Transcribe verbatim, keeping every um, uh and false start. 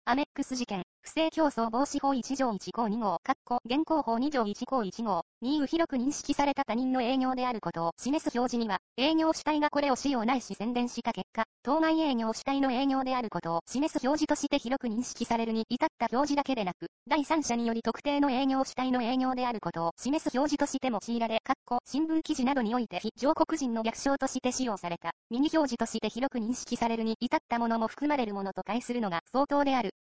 アメックス事件、不正競争防止法いち条いち項に号、括弧現行法に条いち項いち号に広く認識された他人の営業であることを示す表示には、営業主体がこれを使用ないし宣伝した結果、当該営業主体の営業であることを示す表示として広く認識されるに至った表示だけでなく、第三者により特定の営業主体の営業であることを示す表示として用いられ、括弧新聞記事などにおいて非上告人の略称として使用された、右表示として広く認識されるに至ったものも含まれるものと解するのが相当である。